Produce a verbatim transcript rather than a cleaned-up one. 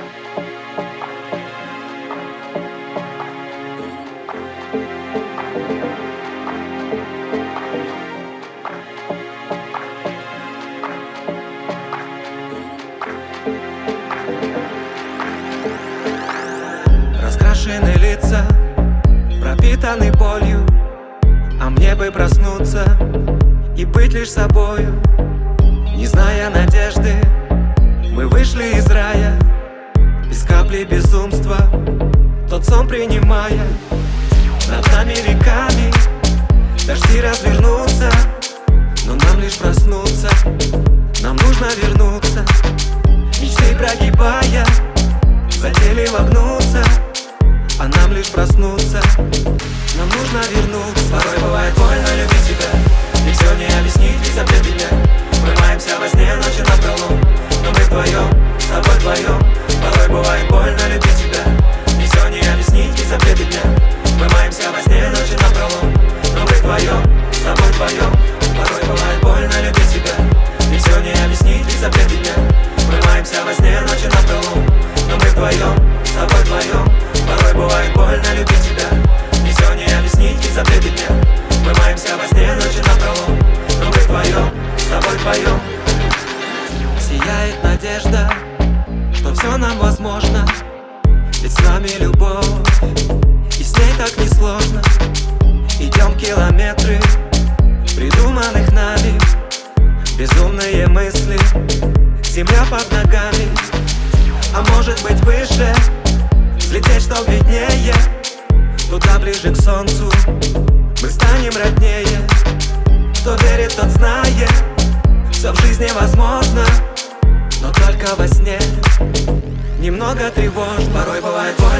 Раскрашены лица, пропитаны болью, а мне бы проснуться и быть лишь собою. Не зная надежды, мы вышли из рая, без капли безумства, тот сон принимая. Над нами веками дожди развернутся, но нам лишь проснуться, нам нужно вернуться. Мечты прогибая, хотели вогнуться, а нам лишь проснуться, нам нужно вернуться. Порой бывает больно любить тебя, и все не объяснить, ведь запрет меня. Врываемся во сне ночи напролом, но мы вдвоем, с тобой вдвоем. Порой бывает больно любить тебя, и все не объяснить, ведь запрет меня. Врываемся во сне ночи напролом, но мы вдвоем, с тобой вдвоем. Порой бывает больно любить тебя, и все не объяснить, ведь запрет меня. Врываемся во сне ночи напролом, но мы вдвоем, с тобой вдвоем. Порой бывает больно любить тебя, и все не объяснить, ведь запрет меня. Врываемся во сне ночи напролом, но мы вдвоем, с тобой вдвоем. Сияет надежда, что все нам возможно, ведь с нами любовь, и с ней так несложно. Идем километры придуманных нами, безумные мысли, земля под ногами. А может быть выше, взлететь, чтоб виднее, туда ближе к солнцу, мы станем роднее. Кто верит, тот знает, все в жизни возможно, но только во сне немного тревожно. Порой бывает больно